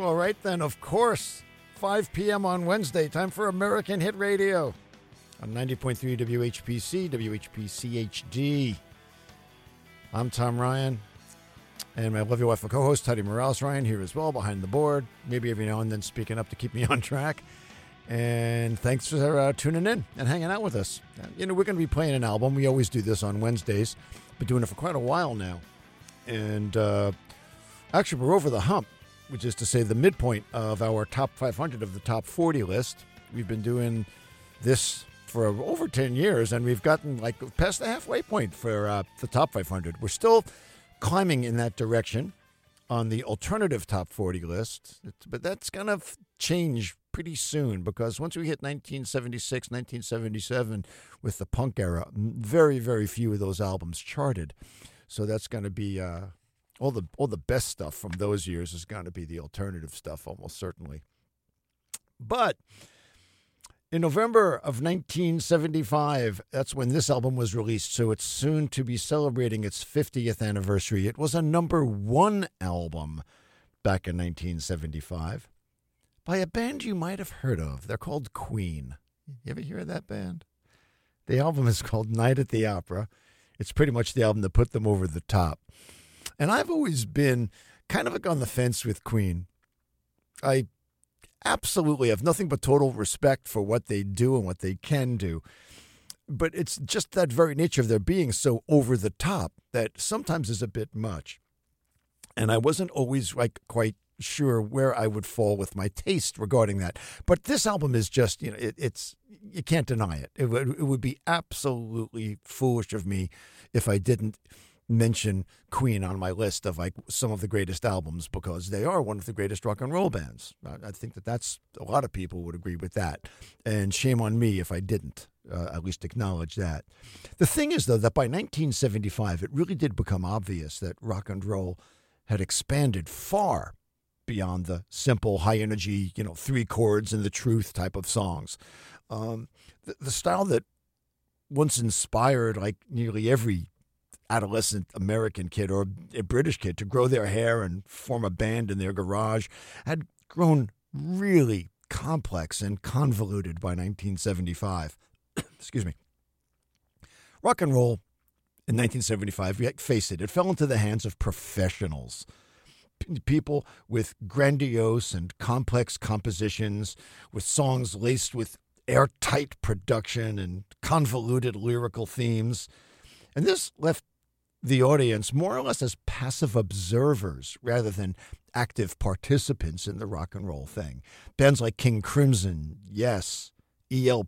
All right, then, of course, 5 p.m. on Wednesday, time for American Hit Radio on 90.3 WHPC, WHPC HD. I'm Tom Ryan, and my lovely wife and co-host, Teddy Morales Ryan, here as well, behind the board, maybe every now and then speaking up to keep me on track. And thanks for tuning in and hanging out with us. We're going to be playing an album. We always do this on Wednesdays. Been doing it for quite a while now. And actually, we're over the hump, which is to say the midpoint of our top 500 of the top 40 list. We've been doing this for over 10 years, and we've gotten past the halfway point for the top 500. We're still climbing in that direction on the alternative top 40 list, but that's going to change pretty soon, because once we hit 1976, 1977 with the punk era, very, very few of those albums charted. So that's going to be all the best stuff from those years is going to be the alternative stuff, almost certainly. But in November of 1975, that's when this album was released, so it's soon to be celebrating its 50th anniversary. It was a number one album back in 1975 by a band you might have heard of. They're called Queen. You ever hear of that band? The album is called Night at the Opera. It's pretty much the album that put them over the top. And I've always been kind of on the fence with Queen. I absolutely have nothing but total respect for what they do and what they can do. But it's just that very nature of their being so over the top that sometimes is a bit much. And I wasn't always quite sure where I would fall with my taste regarding that. But this album is just, it's you can't deny it. It would be absolutely foolish of me if I didn't mention Queen on my list of some of the greatest albums, because they are one of the greatest rock and roll bands. I think that's a lot of people would agree with that. And shame on me if I didn't at least acknowledge that. The thing is, though, that by 1975, it really did become obvious that rock and roll had expanded far beyond the simple, high-energy, three chords and the truth type of songs. The style that once inspired nearly every adolescent American kid or a British kid to grow their hair and form a band in their garage had grown really complex and convoluted by 1975. Excuse me. Rock and roll in 1975, face it fell into the hands of professionals. People with grandiose and complex compositions, with songs laced with airtight production and convoluted lyrical themes. And this left the audience more or less as passive observers rather than active participants in the rock and roll thing. Bands like King Crimson, Yes, ELP,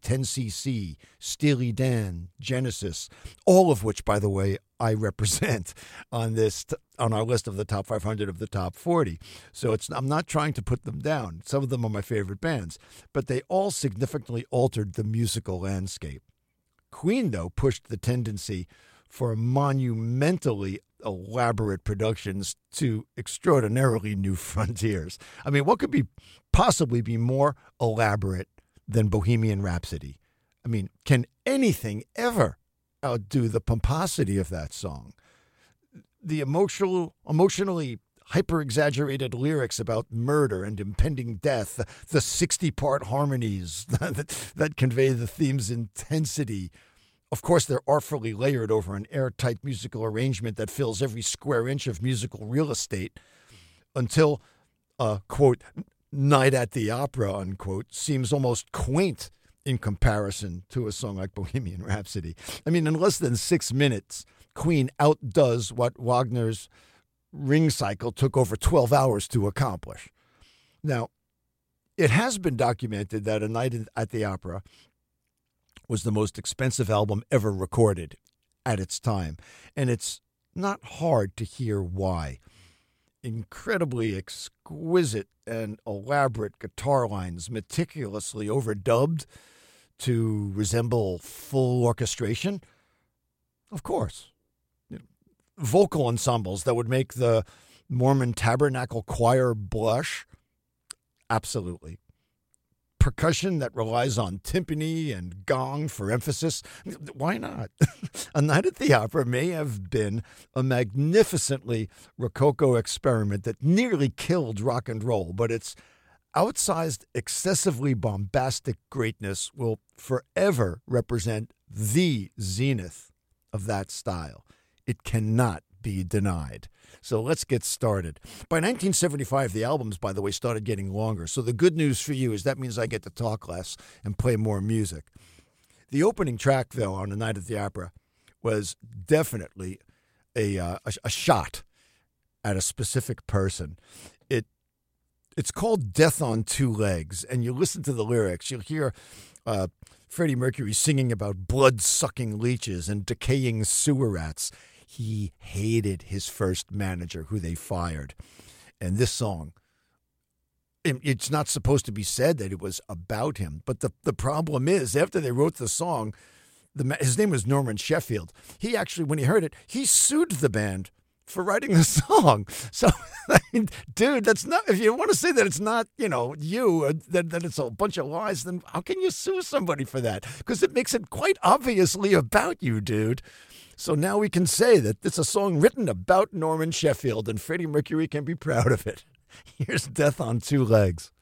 10cc, Steely Dan, Genesis, all of which, by the way, I represent on our list of the top 500 of the top 40. So I'm not trying to put them down. Some of them are my favorite bands, but they all significantly altered the musical landscape. Queen, though, pushed the tendency for monumentally elaborate productions to extraordinarily new frontiers. I mean, what could possibly be more elaborate than Bohemian Rhapsody? I mean, can anything ever outdo the pomposity of that song? The emotionally hyper-exaggerated lyrics about murder and impending death, the 60-part harmonies that convey the theme's intensity. Of course, they're artfully layered over an airtight musical arrangement that fills every square inch of musical real estate until, quote, Night at the Opera, unquote, seems almost quaint in comparison to a song like Bohemian Rhapsody. I mean, in less than 6 minutes, Queen outdoes what Wagner's Ring Cycle took over 12 hours to accomplish. Now, it has been documented that A Night at the Opera was the most expensive album ever recorded at its time, and it's not hard to hear why. Incredibly exquisite and elaborate guitar lines, meticulously overdubbed to resemble full orchestration. Of course. Vocal ensembles that would make the Mormon Tabernacle Choir blush. Absolutely. percussion that relies on timpani and gong for emphasis. Why not? A Night at the Opera may have been a magnificently Rococo experiment that nearly killed rock and roll, but its outsized, excessively bombastic greatness will forever represent the zenith of that style. It cannot be denied. So let's get started. By 1975, the albums, by the way, started getting longer. So the good news for you is that means I get to talk less and play more music. The opening track, though, on A Night at the Opera was definitely a shot at a specific person. It's called Death on Two Legs, and you listen to the lyrics, you'll hear Freddie Mercury singing about blood-sucking leeches and decaying sewer rats. He hated his first manager, who they fired. And this song, it's not supposed to be said that it was about him. But the problem is, after they wrote the song, his name was Norman Sheffield. He actually, when he heard it, he sued the band for writing the song. So, I mean, dude, that's not, if you want to say that it's not, that it's a bunch of lies, then how can you sue somebody for that? Because it makes it quite obviously about you, dude. So now we can say that it's a song written about Norman Sheffield, and Freddie Mercury can be proud of it. Here's Death on Two Legs.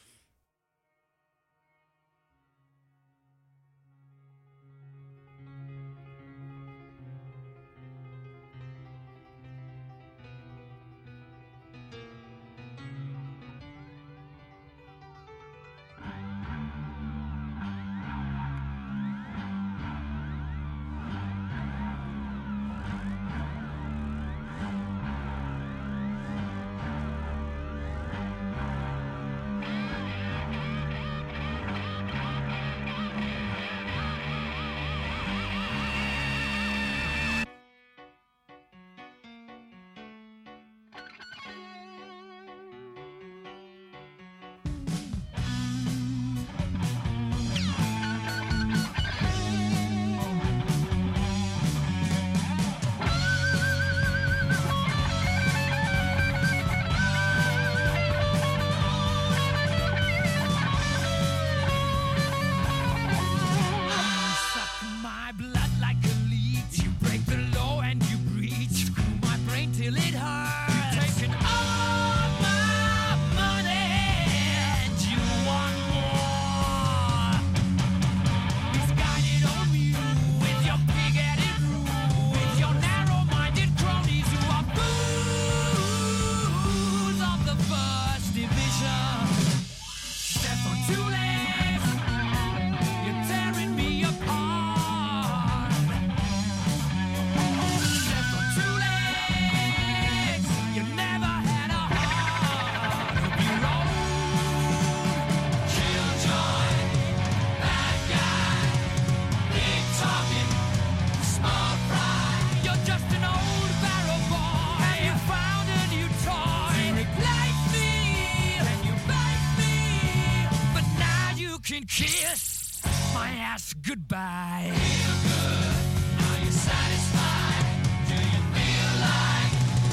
Kiss my ass goodbye. Feel good. Are you satisfied? Do you feel like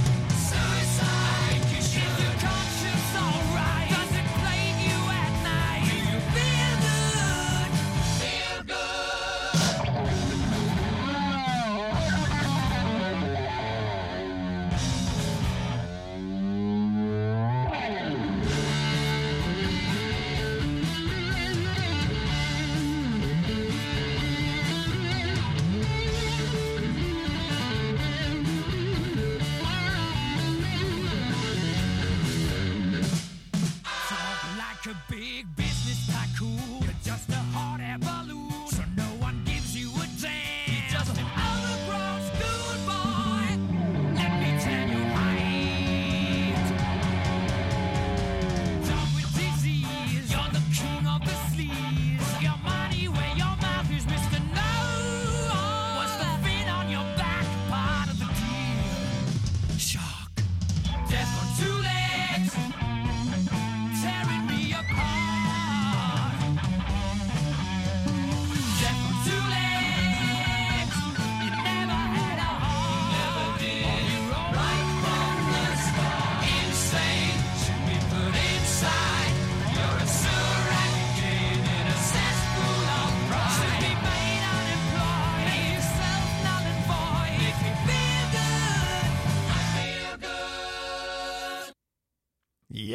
suicide? Is your conscience alright? Does it plague you at night? Do you feel good? Feel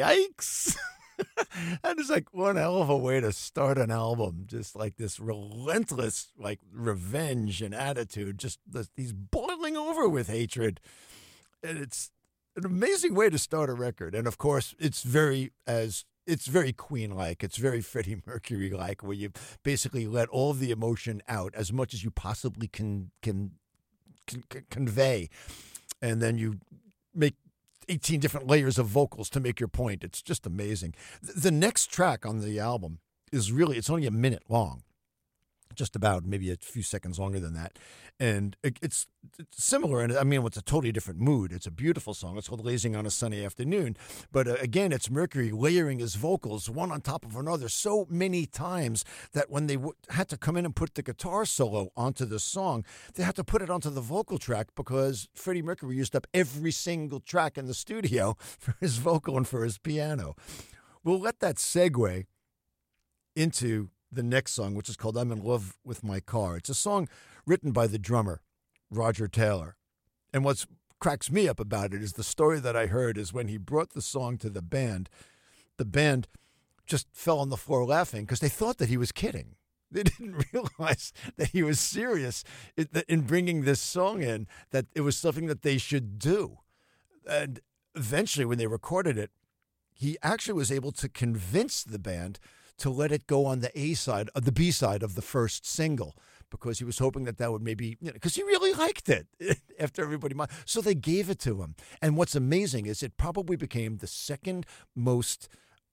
Yikes. That is like one hell of a way to start an album. Just like this relentless, like revenge and attitude. Just he's boiling over with hatred. And it's an amazing way to start a record. And of course, it's very Queen-like. It's very Freddie Mercury-like, where you basically let all of the emotion out as much as you possibly can convey. And then you make 18 different layers of vocals to make your point. It's just amazing. The next track on the album is really, it's only a minute long, just about, maybe a few seconds longer than that. And it's similar, and I mean, it's a totally different mood. It's a beautiful song. It's called Lazing on a Sunny Afternoon. But again, it's Mercury layering his vocals one on top of another so many times that when they had to come in and put the guitar solo onto the song, they had to put it onto the vocal track because Freddie Mercury used up every single track in the studio for his vocal and for his piano. We'll let that segue into the next song, which is called I'm in Love with My Car. It's a song written by the drummer, Roger Taylor. And what cracks me up about it is the story that I heard is when he brought the song to the band just fell on the floor laughing because they thought that he was kidding. They didn't realize that he was serious in bringing this song in, that it was something that they should do. And eventually, when they recorded it, he actually was able to convince the band to let it go on the the B side of the first single, because he was hoping that would maybe, because he really liked it after everybody. So they gave it to him. And what's amazing is it probably became the second most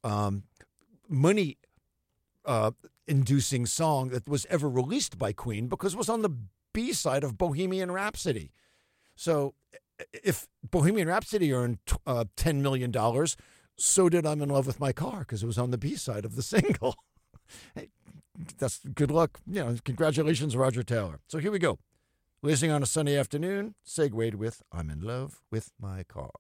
money inducing song that was ever released by Queen, because it was on the B side of Bohemian Rhapsody. So if Bohemian Rhapsody earned $10 million, so did I'm in Love with My Car, because it was on the B side of the single. Hey, that's good luck. Congratulations, Roger Taylor. So here we go. Lazing on a Sunday Afternoon, segued with I'm in Love with My Car.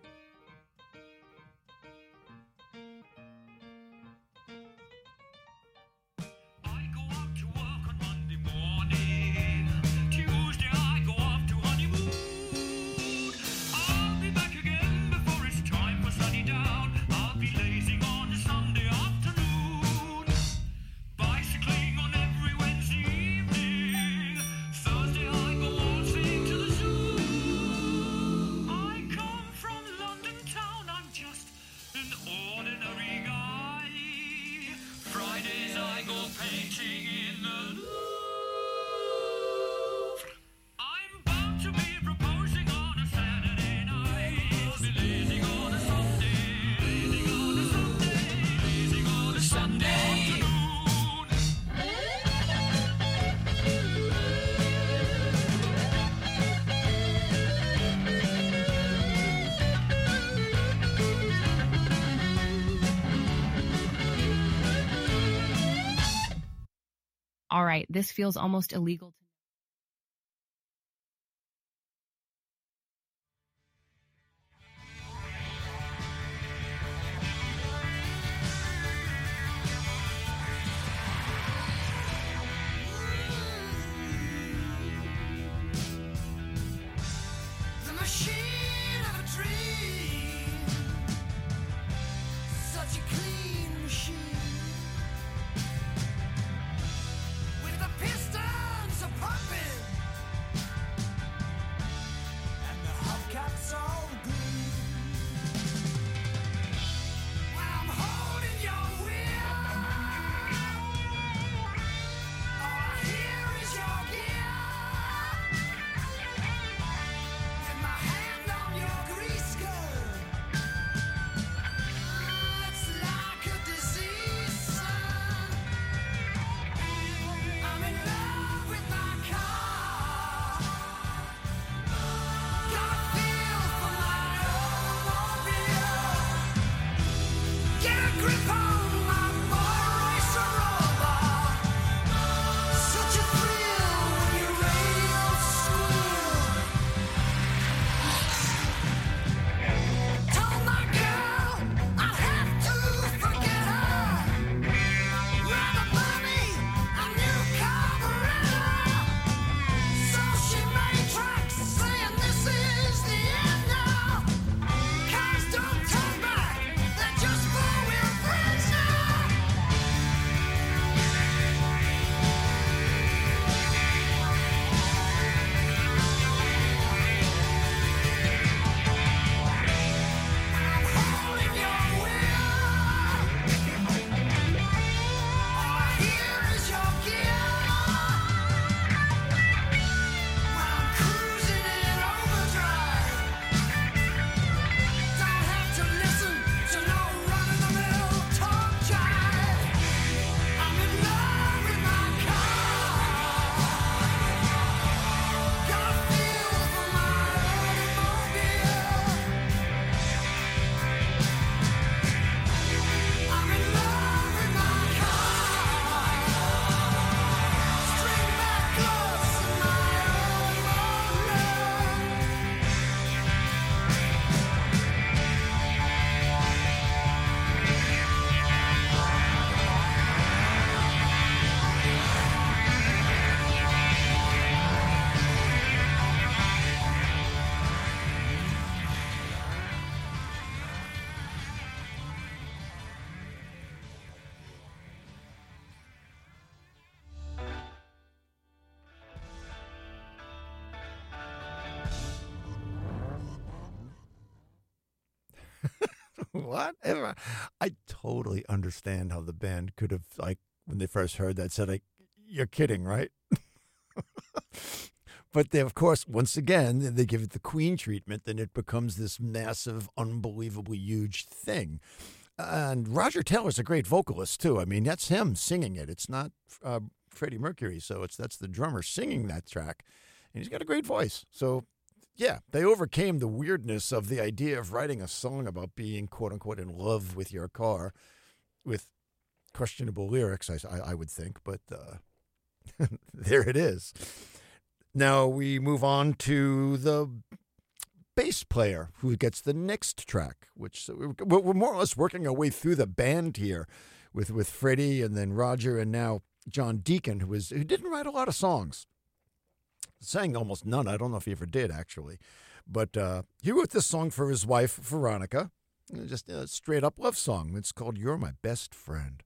All right, this feels almost illegal. The machine of a dream, such a clean machine, with the pistons of What? I totally understand how the band could have, like, when they first heard that, said, like, you're kidding, right? But they, of course, once again, they give it the Queen treatment, then it becomes this massive, unbelievably huge thing. And Roger Taylor's a great vocalist, too. I mean, that's him singing it. It's not Freddie Mercury, so that's the drummer singing that track. And he's got a great voice. So, yeah, they overcame the weirdness of the idea of writing a song about being, quote-unquote, in love with your car with questionable lyrics, I would think. But there it is. Now we move on to the bass player who gets the next track, which we're more or less working our way through the band here with Freddie and then Roger and now John Deacon, who didn't write a lot of songs. Sang almost none. I don't know if he ever did, actually. But he wrote this song for his wife, Veronica. Just a straight-up love song. It's called You're My Best Friend.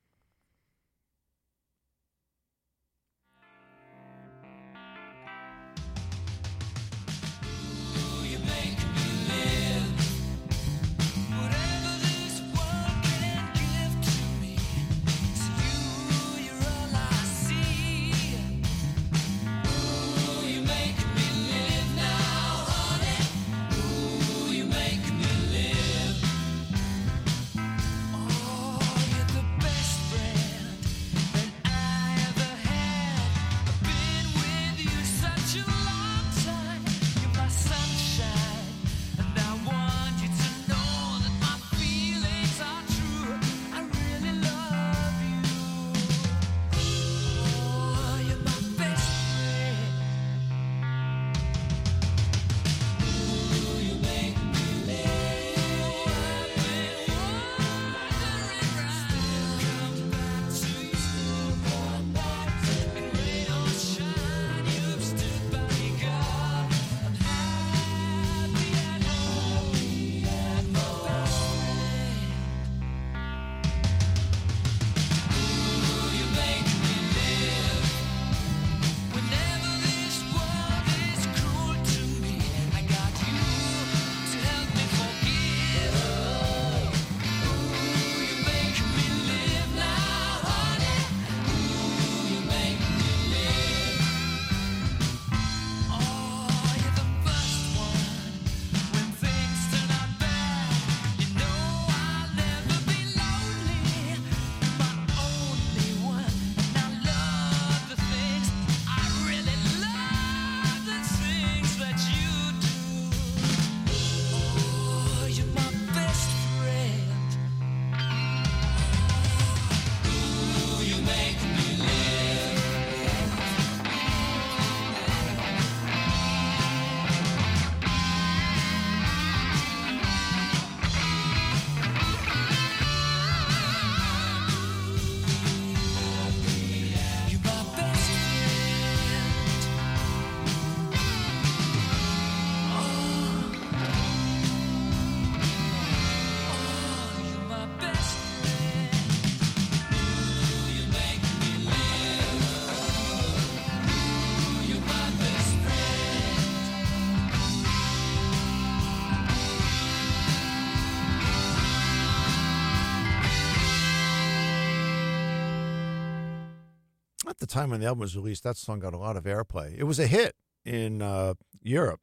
At the time when the album was released, that song got a lot of airplay. It was a hit in Europe.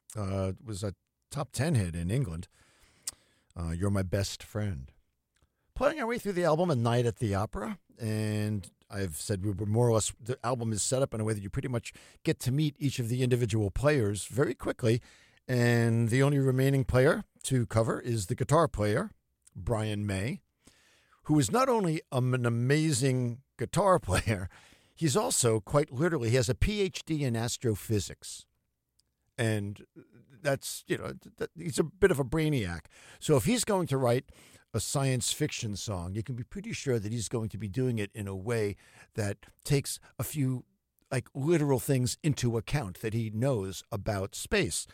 It was a top 10 hit in England. You're My Best Friend. Playing our way through the album, A Night at the Opera, and I've said we were more or less, the album is set up in a way that you pretty much get to meet each of the individual players very quickly, and the only remaining player to cover is the guitar player, Brian May, who is not only an amazing guitar player, he's also, quite literally, he has a PhD in astrophysics. And that's, he's a bit of a brainiac. So if he's going to write a science fiction song, you can be pretty sure that he's going to be doing it in a way that takes a few, like, literal things into account that he knows about space.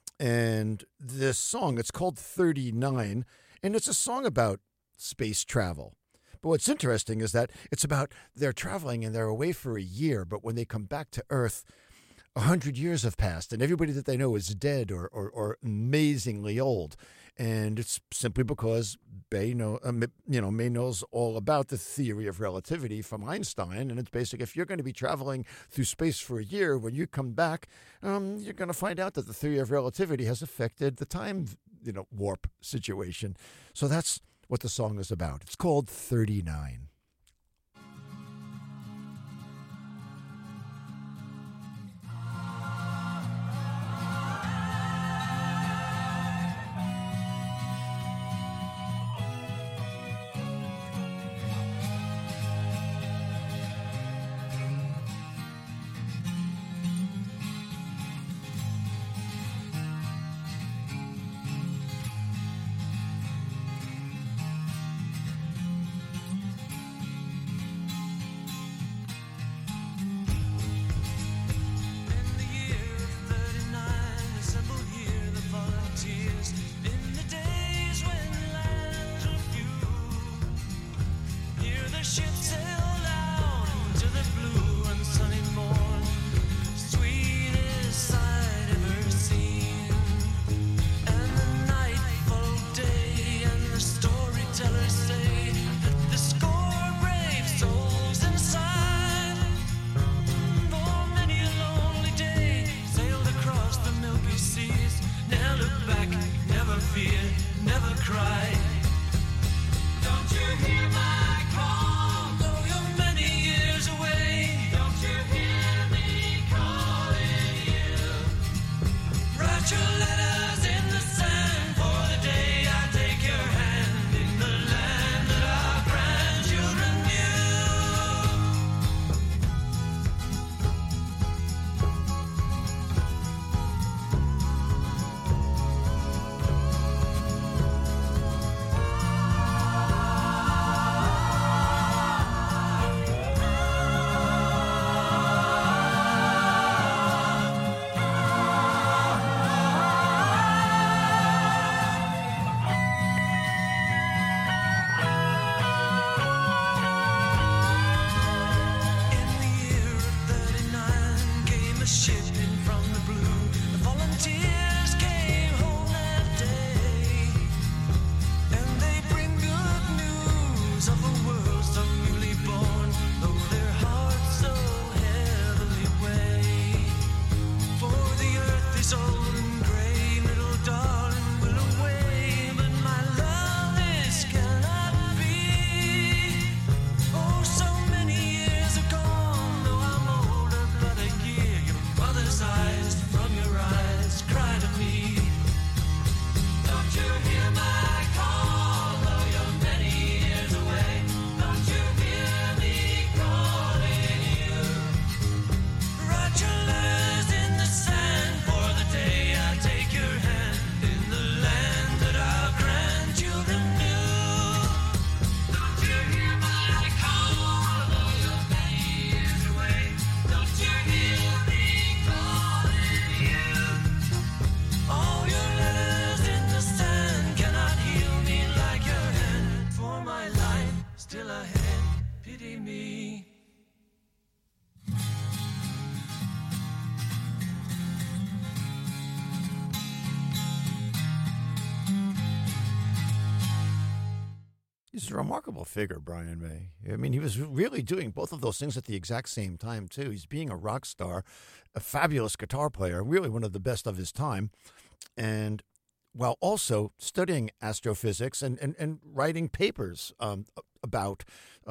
And this song, it's called 39, and it's a song about space travel. But what's interesting is that it's about they're traveling and they're away for a year, but when they come back to Earth, 100 years have passed, and everybody that they know is dead or amazingly old. And it's simply because May knows all about the theory of relativity from Einstein. And it's basic. If you're going to be traveling through space for a year, when you come back, you're going to find out that the theory of relativity has affected the time, warp situation. So that's what the song is about. It's called 39. He's a remarkable figure, Brian May. I mean, he was really doing both of those things at the exact same time, too. He's being a rock star, a fabulous guitar player, really one of the best of his time, and while also studying astrophysics and writing papers about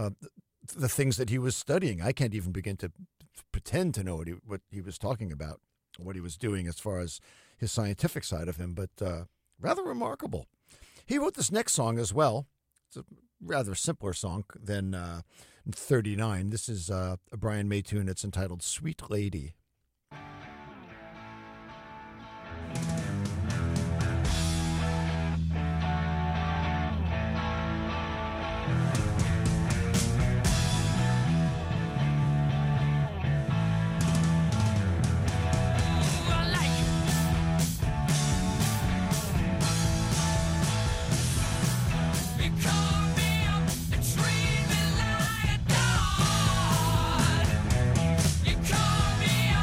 the things that he was studying. I can't even begin to pretend to know what he was talking about, what he was doing as far as his scientific side of him, but rather remarkable. He wrote this next song as well. It's a rather simpler song than 39. This is a Brian May tune. It's entitled Sweet Lady. You call me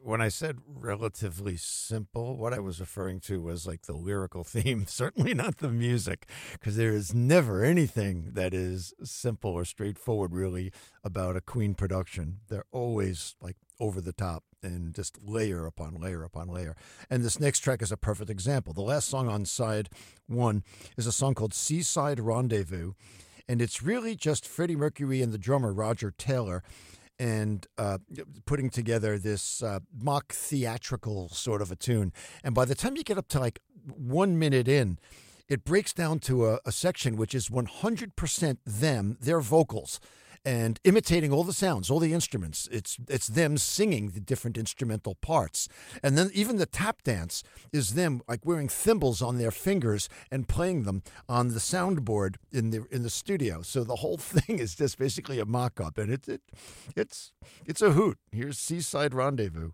when I said relatively simple, what I was referring to was like the lyrical theme, certainly not the music, because there is never anything that is simple or straightforward really about a Queen production. They're always like over the top and just layer upon layer upon layer. And this next track is a perfect example. The last song on side one is a song called Seaside Rendezvous, and it's really just Freddie Mercury and the drummer Roger Taylor and putting together this mock theatrical sort of a tune. And by the time you get up to like 1 minute in, it breaks down to a section which is 100% them, their vocals, and imitating all the sounds, all the instruments. It's them singing the different instrumental parts. And then even the tap dance is them like wearing thimbles on their fingers and playing them on the soundboard in the studio. So the whole thing is just basically a mock-up, and it's a hoot. Here's Seaside Rendezvous.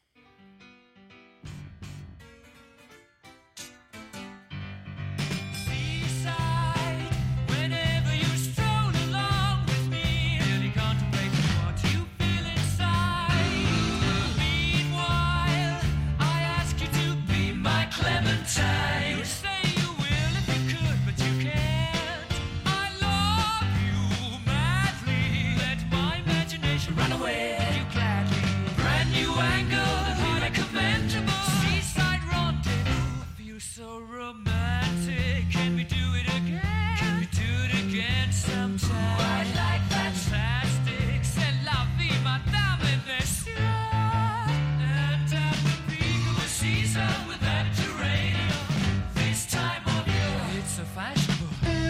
You say you will if you could, but you can't. I love you madly. Let my imagination run away. You gladly. Brand new angle, recommendable. Seaside rendezvous. Feel so romantic. Can we do it again? Can we do it again sometime? I like fantastic. C'est la vie, madame, et monsieur. And at the peak of the season with that terrain. Time of year, it's so fashionable.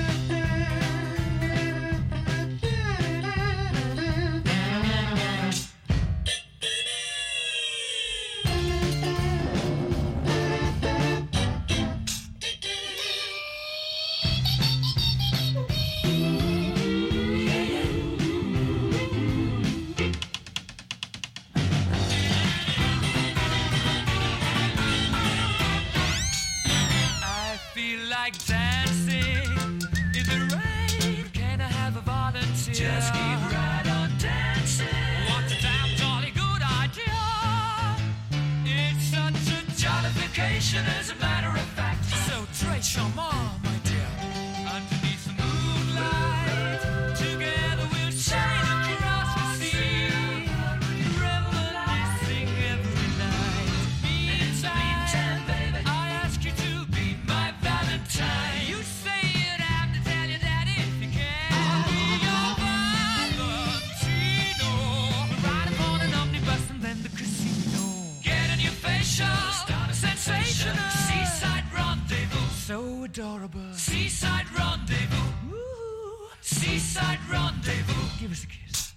Like dancing in the rain. Can I have a volunteer? Just keep right on dancing. What a damn jolly good idea. It's such a jollification as a matter of fact. So très charmant, my dear. Underneath the moonlight, together we'll sail across the sea, reminiscing every night. Meantime, baby, I ask you to be my Valentine. You say you'd have to tell your daddy if you can. I'll be your Valentino. We'll ride upon an omnibus and then the casino. Get a new facial, start a sensation. Seaside rendezvous, so adorable. Seaside rendezvous, ooh. Seaside rendezvous. Give us a kiss.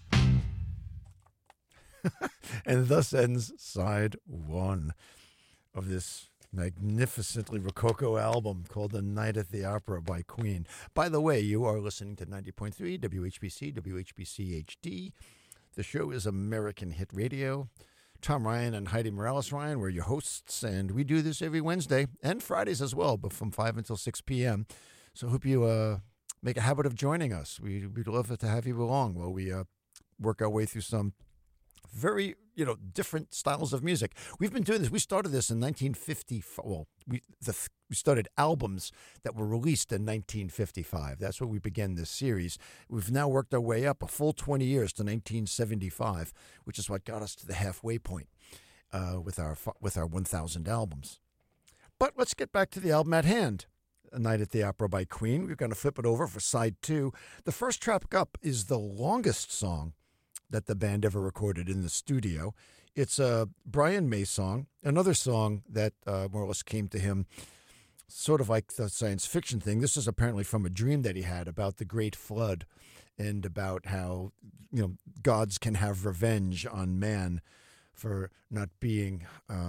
And thus ends side one of this magnificently rococo album called The Night at the Opera by Queen. By the way, you are listening to 90.3 WHBC, WHBC HD. The show is American Hit Radio. Tom Ryan and Heidi Morales Ryan, we're your hosts, and we do this every Wednesday and Fridays as well, but from 5 until 6 p.m. So I hope you make a habit of joining us. We'd love to have you along while we work our way through some very, different styles of music. We've been doing this. We started this in 1955. Well, we started albums that were released in 1955. That's where we began this series. We've now worked our way up a full 20 years to 1975, which is what got us to the halfway point with our 1,000 albums. But let's get back to the album at hand. A Night at the Opera by Queen. We're going to flip it over for side two. The first track up is the longest song that the band ever recorded in the studio. It's a Brian May song, another song that more or less came to him sort of like the science fiction thing. This is apparently from a dream that he had about the Great Flood and about how, gods can have revenge on man for not being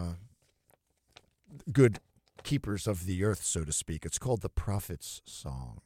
good keepers of the earth, so to speak. It's called The Prophet's Song.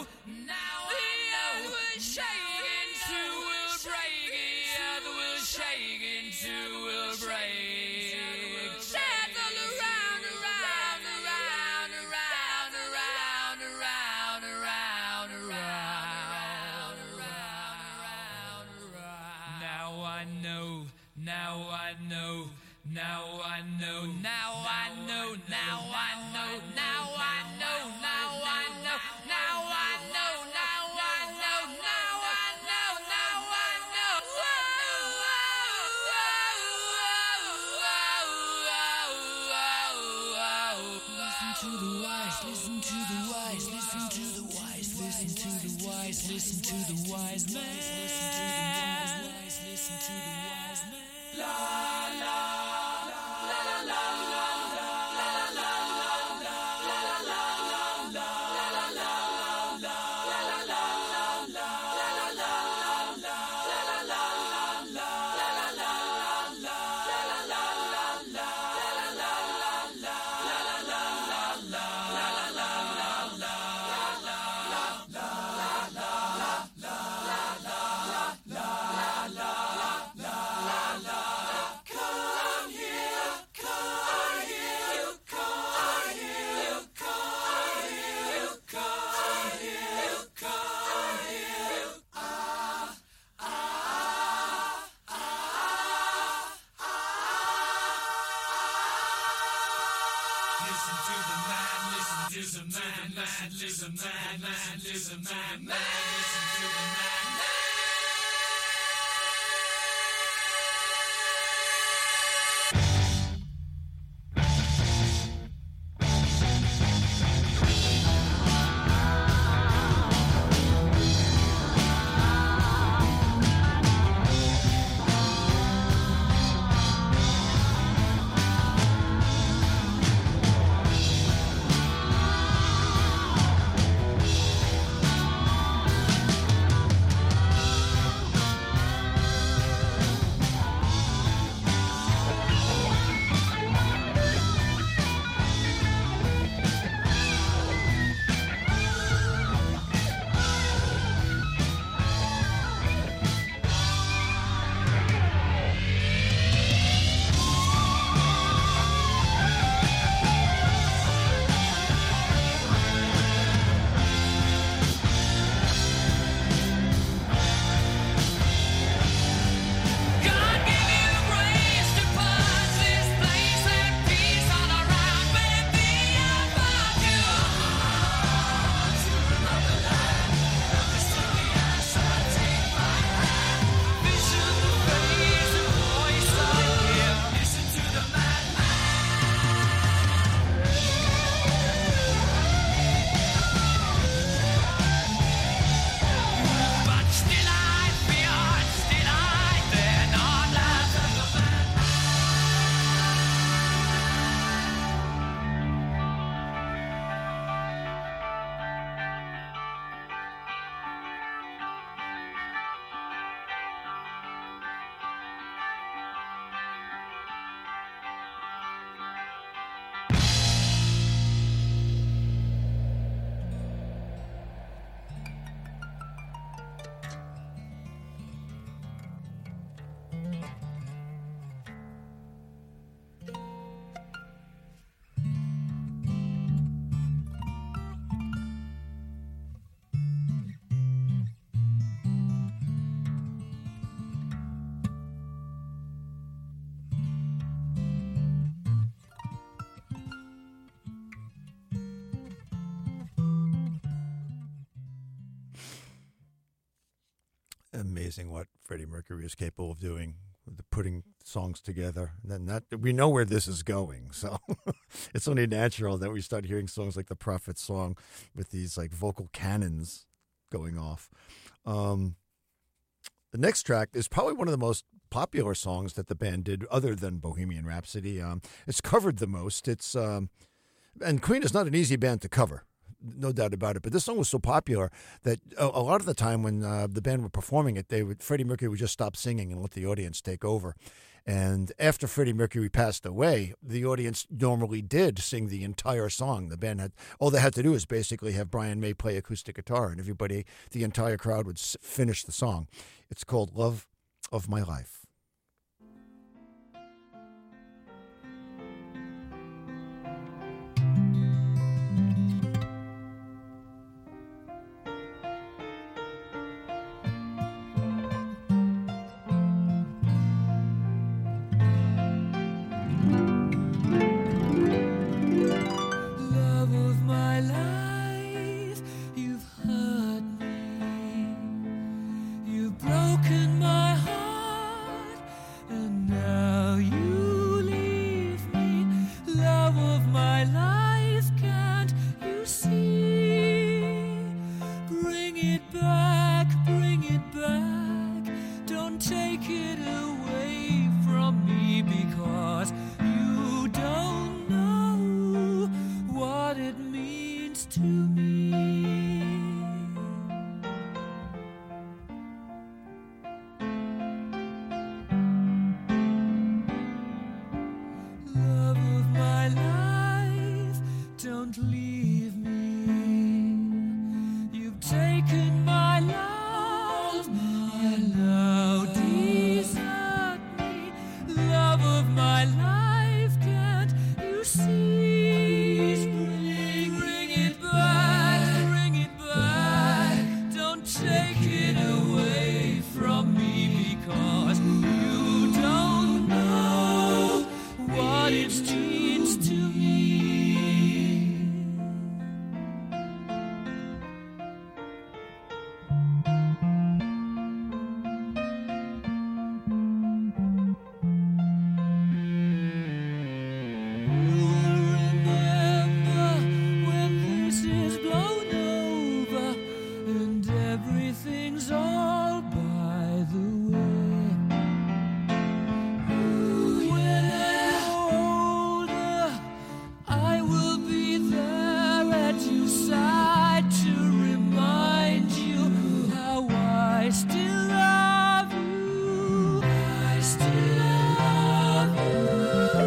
now the earth will shake into will break. The earth will shake into will break. Settle around, around, around, around, around, around, around, around, around, around. Now I know, now I know. Now I know, now I know, now I know, now I know, now I know, now I know, now I know, now I know, now I know. Listen to the wise, listen to the wise, listen to the wise, listen to the wise, listen to the wise man. Listen to the wise, listen to the wise man. La la. Amazing what Freddie Mercury is capable of doing, putting songs together. And then that we know where this is going, so it's only natural that we start hearing songs like the Prophet song with these like vocal cannons going off. The next track is probably one of the most popular songs that the band did, other than Bohemian Rhapsody. It's covered the most. It's and Queen is not an easy band to cover. No doubt about it. But this song was so popular that a lot of the time when the band were performing it, Freddie Mercury would just stop singing and let the audience take over. And after Freddie Mercury passed away, the audience normally did sing the entire song. The band all they had to do is basically have Brian May play acoustic guitar, and everybody, the entire crowd would finish the song. It's called Love of My Life. Broken my heart, and now you leave me. Love of my life, can't you see? Bring it back, don't take it away from me, because you don't know what it means to me. Don't leave me. You've taken my love, and now desert me. Love of my life, can't you see? Bring it back. Don't take it away from me, because you don't know what it means to me. Everything's all by the way. When I'm older, I will be there at your side to remind you how I still love you. I still love you.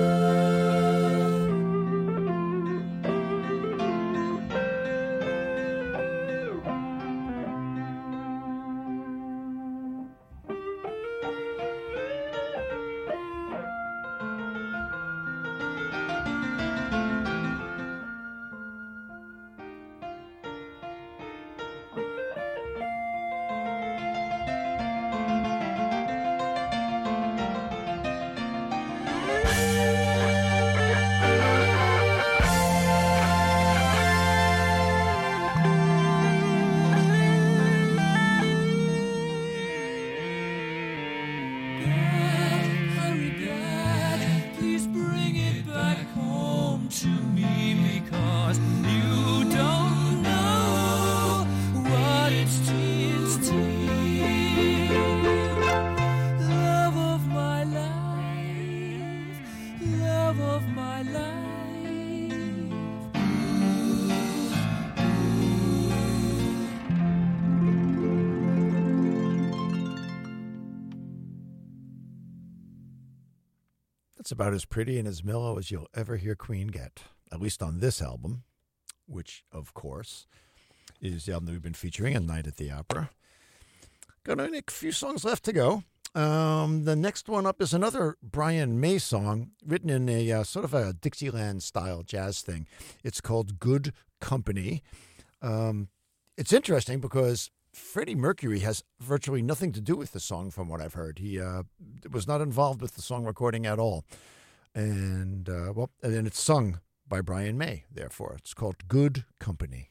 It's about as pretty and as mellow as you'll ever hear Queen get, at least on this album, which, of course, is the album that we've been featuring, A Night at the Opera. Got only a few songs left to go. The next one up is another Brian May song written in a sort of a Dixieland-style jazz thing. It's called Good Company. It's interesting because Freddie Mercury has virtually nothing to do with the song, from what I've heard. He was not involved with the song recording at all. And then it's sung by Brian May, therefore. It's called Good Company.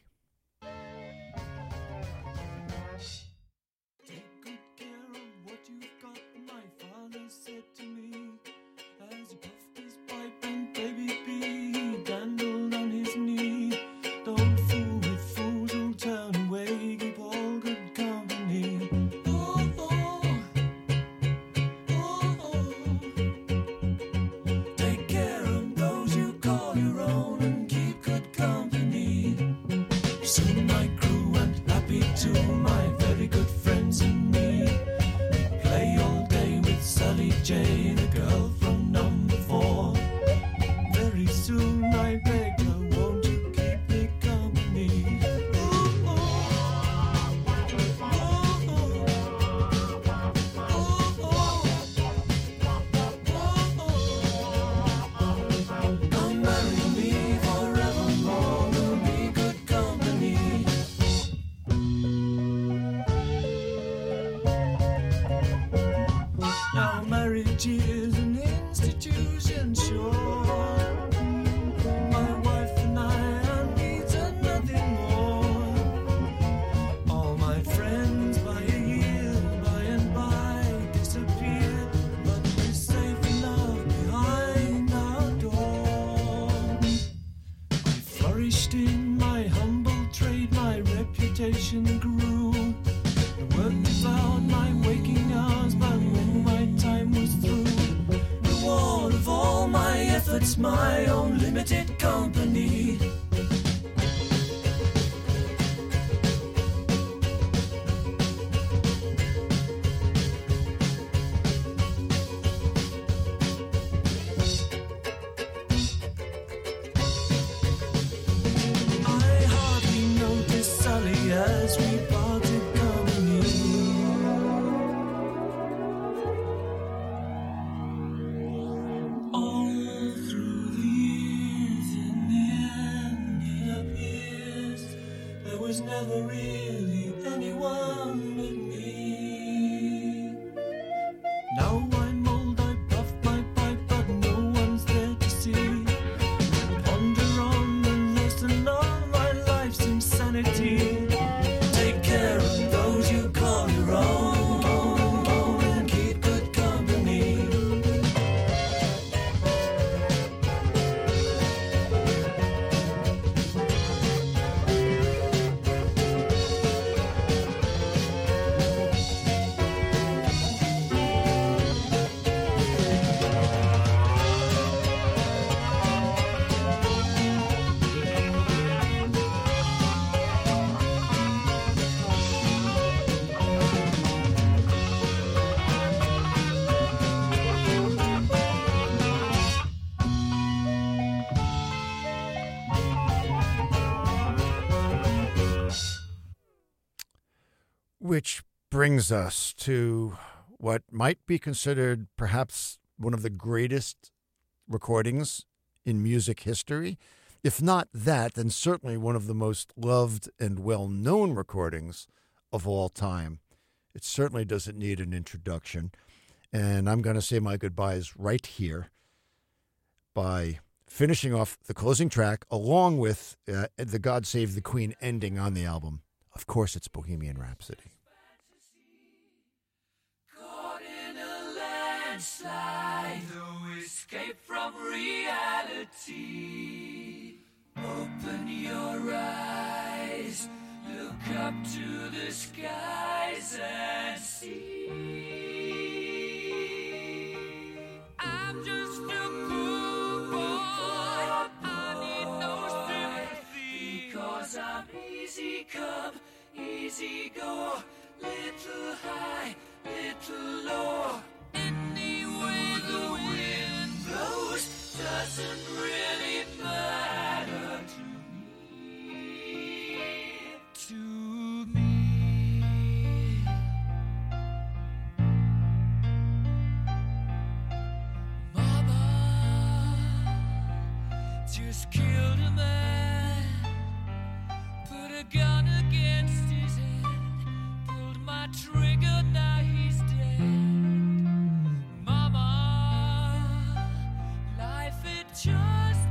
Take good care of what you've got, my father said to me, as he puffed his pipe and baby bee he dandled on his knee. Don't fool with fools who'll turn away, keep all good company. Oh, oh, oh, oh. Take care of those you call your own and keep good company. Soon my crew went happy too, my very good friends and me. Play all day with Sally J, the girl which is an institution, sure. My wife and I needs nothing more. All my friends by a year, by and by, disappear, but we're safe enough behind our door. I flourished in my humble trade, my reputation grew. The work devoured my waking hours, but when my time was through, reward of all my efforts, my own limited company. I hardly noticed Sally as we parted company. All through the years, in the end, it appears there was never really anyone but me. Now I'm old, I puff my pipe, but no one's there to see. Ponder on the lesson of my life's insanity. Take care of those you call your own, and keep good company. Which brings us to what might be considered perhaps one of the greatest recordings in music history. If not that, then certainly one of the most loved and well-known recordings of all time. It certainly doesn't need an introduction. And I'm going to say my goodbyes right here by finishing off the closing track along with the God Save the Queen ending on the album. Of course, it's Bohemian Rhapsody. Caught in a landslide, no escape from reality. Open your eyes, look up to the skies and see. I'm just a poor boy, I need no sympathy, 'cause I'm easy come, easy go, little high, little low. Anyway the wind blows doesn't really matter to me. To me. Mama just killed a man, put a gun against his head, pulled my trigger, now he's dead. Mama, life it just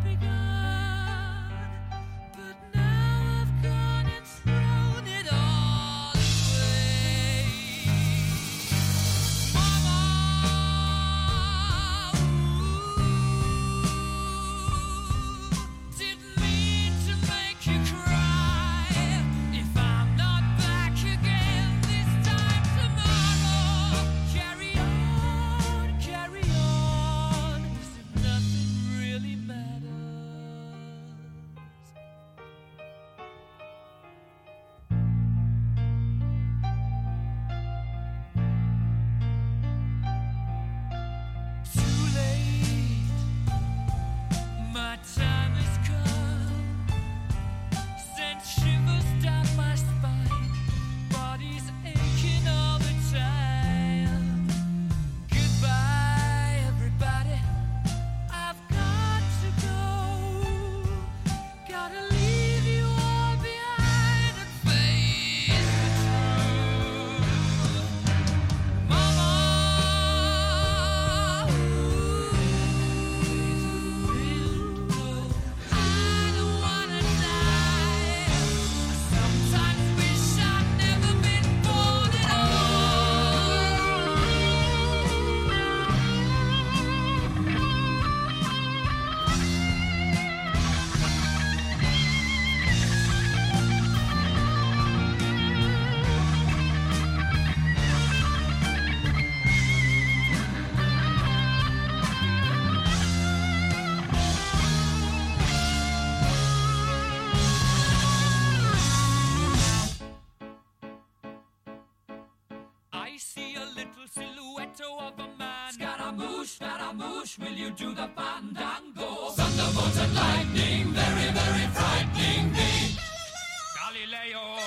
silhouette of a man. Scaramouche, will you do the fandango? Thunderbolts and lightning, very, very frightening me. Galileo,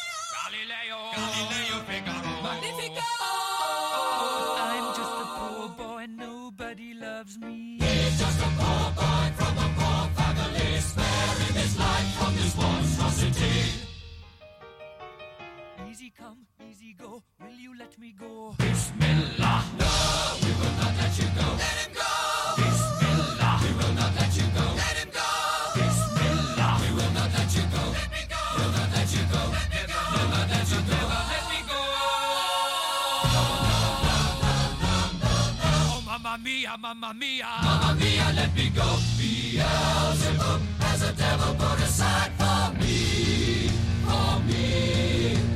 Figaro. Magnifico! I'm just a poor boy, nobody loves me. He's just a poor boy from a poor family, sparing his life from this monstrosity. Easy come, easy go, will you let me go? Bismillah, no, we will not let you go. Let him go! Bismillah, we will not let you go. Let him go! Bismillah, we will not let you go. Let me go! We'll not let you go. Let me go! We'll not let you go. Let me go! Oh, mamma mia, mamma mia. Mamma mia, let me go. Beelzebub has a devil put aside for me. For me.